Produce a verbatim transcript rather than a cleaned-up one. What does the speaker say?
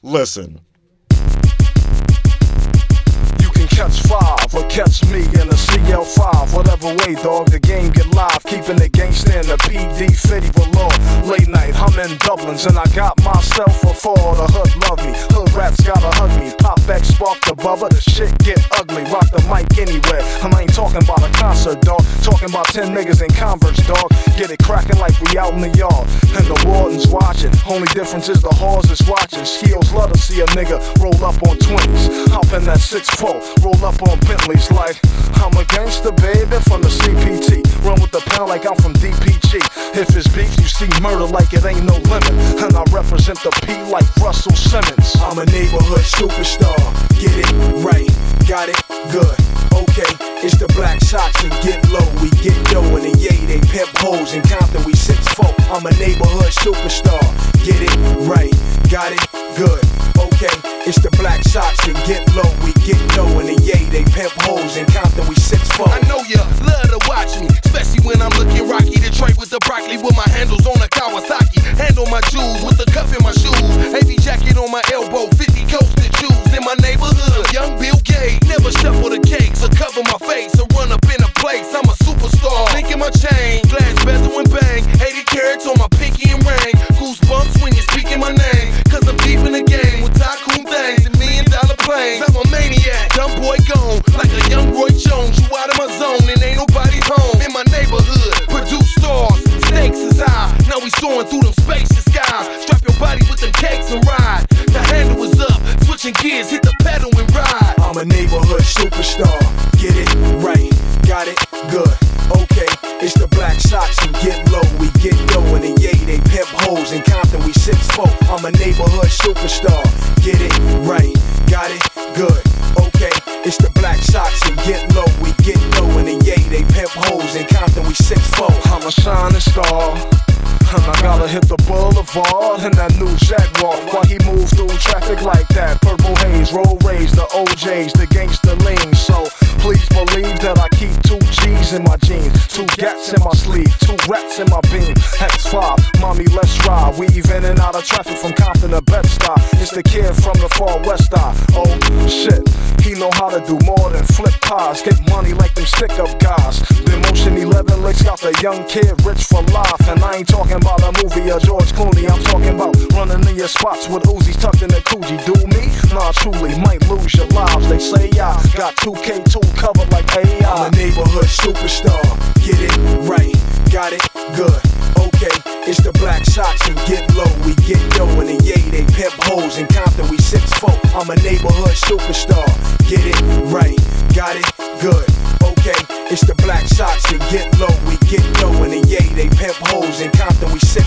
Listen. Catch five or catch me in a C L five. Whatever way, dog, the game get live. Keeping the gangsta in the P D fifty below. Late night, I'm in Dublins and I got myself a four. The hood love me, hood rats gotta hug me. Pop X, spark the bubba, the shit get ugly. Rock the mic anywhere, and I ain't talking about a concert, dog. Talking about ten niggas in Converse, dog. Get it cracking like we out in the yard. And the warden's watching, only difference is the whores is watching. Skills love to see a nigga roll up on twenties. Hop in that six four. Roll up on Bentleys like I'm a gangster, baby, from the C P T. Run with the pound like I'm from D P G. If it's beef, you see murder like it ain't no limit. And I represent the P like Russell Simmons. I'm a neighborhood superstar. Get it right, got it good. Okay, it's the Black Sox and get low. We get dough in the yay, they pimp hoes in Compton. We six four. I'm a neighborhood superstar. Get it right, got it good. Okay, it's the Black Sox and get low. We get low in the yay, they pimp hoes in Compton. We six four. I know ya love to watch me, especially when I'm looking rocky. Detroit with the broccoli, with my handles on a Kawasaki. Handle my jewels with the cuff in my shoes. A V jacket on my elbow, fifty coasted shoes. In my neighborhood, young Bill Gates. Never shuffle the cakes or cover my face or run up in a place. I'm a superstar. Link in my chain, glass bezel and bang. eighty carats on my pinky and ring. Goosebumps when you're speaking my name, cause I'm deep in the game with tycoon things and million dollar planes. I'm a maniac, dumb boy gone, like a young Roy Jones. You out of my zone and ain't nobody home. In my neighborhood, produce stars, stakes is high. Now we soaring through them spacious skies. Strap your body with them cakes and ride. The handle is up, switching gears, hit the pedal and ride. I'm a neighborhood superstar. Get it right, got it good. Okay, it's the Black Sox and get low. We get dough in the yay, they pimp hoes in Compton. We six four. I'm a neighborhood superstar. Get it right, got it good. Okay, it's the Black Sox and get low. We get dough in the yay, they pimp hoes in Compton. We six four. I'm a shining star. And I gotta hit the boulevard in that new Jaguar. While he moves through traffic like that. Purple haze, roll rays, the O Js, the gangster lean. So please believe that I keep two G's in my jeans, two gats in my sleeve, two rats in my beam. X five, mommy, let's ride. Weave in and out of traffic from Compton to Bed-Stuy. It's the kid from the far west side. Oh shit, he know how to do more than flip pies. Get money like them stick-up guys. The Motion eleven licks got the young kid rich for life. And I ain't talking about a movie of George Clooney. I'm talking about running in your spots with Uzis tucked in the Coogee. Do me? Nah, truly, might lose your lives. They say I got two K two covered like A I. I'm a neighborhood superstar. Get it right, got it good. Okay, it's the Black Sox and get low. We get dough in the yay, they pimp hoes in Compton. We six four. I'm a neighborhood superstar. Get it right, got it good. Okay, it's the Black Sox and get low. We get dough in the yay, they pimp hoes in Compton. We six